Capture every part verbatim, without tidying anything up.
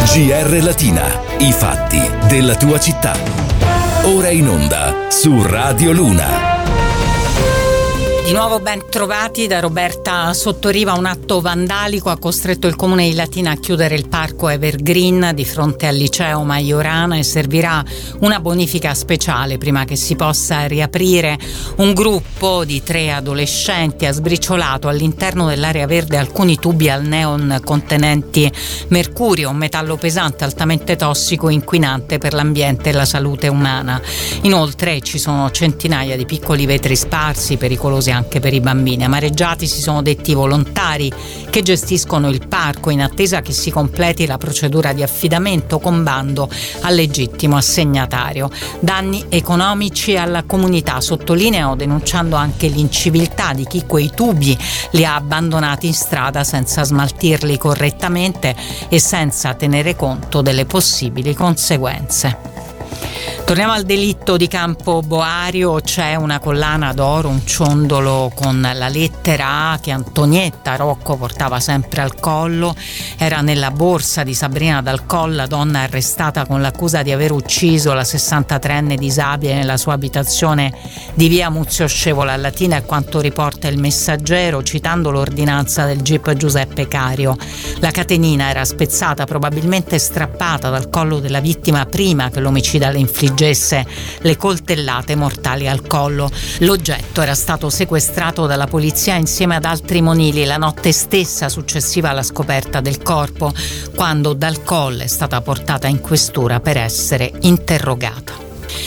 G R Latina, i fatti della tua città. Ora in onda su Radio Luna. Di nuovo ben trovati da Roberta Sottoriva. Un atto vandalico ha costretto il comune di Latina a chiudere il parco Evergreen di fronte al liceo Majorana e servirà una bonifica speciale prima che si possa riaprire. Un gruppo di tre adolescenti ha sbriciolato all'interno dell'area verde alcuni tubi al neon contenenti mercurio, un metallo pesante altamente tossico e inquinante per l'ambiente e la salute umana. Inoltre ci sono centinaia di piccoli vetri sparsi, pericolosi anche per i bambini. Amareggiati si sono detti volontari che gestiscono il parco in attesa che si completi la procedura di affidamento con bando al legittimo assegnatario. Danni economici alla comunità, sottolineo, denunciando anche l'inciviltà di chi quei tubi li ha abbandonati in strada senza smaltirli correttamente e senza tenere conto delle possibili conseguenze. Torniamo al delitto di Campo Boario. C'è una collana d'oro, un ciondolo con la lettera A che Antonietta Rocco portava sempre al collo. Era nella borsa di Sabrina Dal Colla, donna arrestata con l'accusa di aver ucciso la sessantatreenne disabile nella sua abitazione di via Muzio Scevola a Latina, a quanto riporta Il Messaggero, citando l'ordinanza del G I P Giuseppe Cario. La catenina era spezzata, probabilmente strappata dal collo della vittima prima che l'omicida le infliggesse le coltellate mortali al collo. L'oggetto era stato sequestrato dalla polizia insieme ad altri monili la notte stessa successiva alla scoperta del corpo, quando Dal Colla è stata portata in questura per essere interrogata.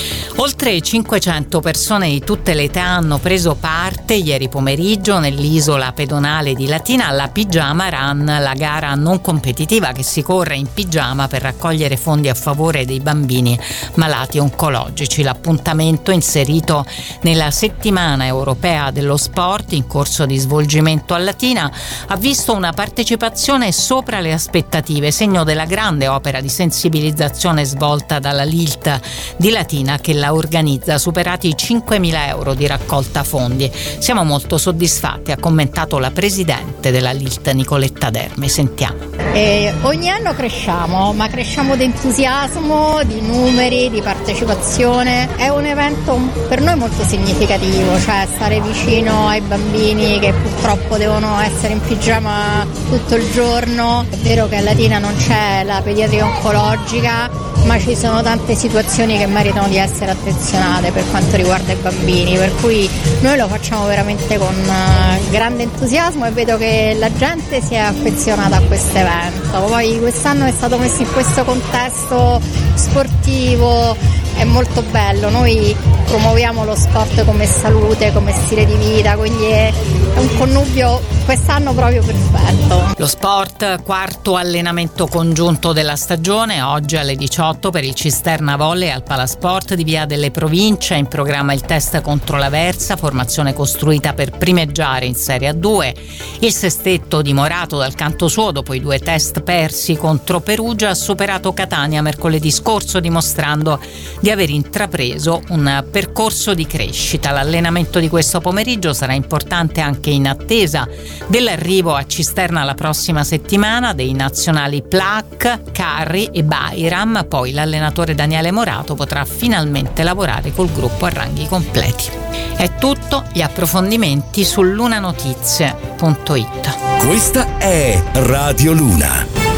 Oltre cinquecento persone di tutte le età hanno preso parte ieri pomeriggio nell'isola pedonale di Latina alla Pigiama Run, la gara non competitiva che si corre in pigiama per raccogliere fondi a favore dei bambini malati oncologici. L'appuntamento, inserito nella settimana europea dello sport in corso di svolgimento a Latina, ha visto una partecipazione sopra le aspettative, segno della grande opera di sensibilizzazione svolta dalla L I L T di Latina, che la organizza, superati i cinquemila euro di raccolta fondi. Siamo molto soddisfatti, ha commentato la presidente della L I L T Nicoletta Derme. Sentiamo. E ogni anno cresciamo, ma cresciamo di entusiasmo, di numeri, di partecipazione. È un evento per noi molto significativo, cioè stare vicino ai bambini che purtroppo devono essere in pigiama tutto il giorno. È vero che a Latina non c'è la pediatria oncologica, ma ci sono tante situazioni che meritano di essere attenzionate per quanto riguarda i bambini, per cui noi lo facciamo veramente con grande entusiasmo e vedo che la gente si è affezionata a questo evento. Poi quest'anno è stato messo in questo contesto sportivo, è molto bello. Noi promuoviamo lo sport come salute, come stile di vita, quindi è un connubio quest'anno proprio perfetto. Lo sport, quarto allenamento congiunto della stagione, oggi alle diciotto per il Cisterna Volley al Palasport di Via delle Province. In programma il test contro l'Aversa, formazione costruita per primeggiare in Serie A due. Il sestetto dimorato dal canto suo dopo i due test persi contro Perugia ha superato Catania mercoledì scorso, dimostrando di aver intrapreso un percorso di crescita. L'allenamento di questo pomeriggio sarà importante anche in attesa dell'arrivo a Cisterna la prossima settimana dei nazionali Plac, Carri e Bairam. Poi l'allenatore Daniele Morato potrà finalmente lavorare col gruppo a ranghi completi. È tutto, gli approfondimenti su lunanotizie punto it. Questa è Radio Luna.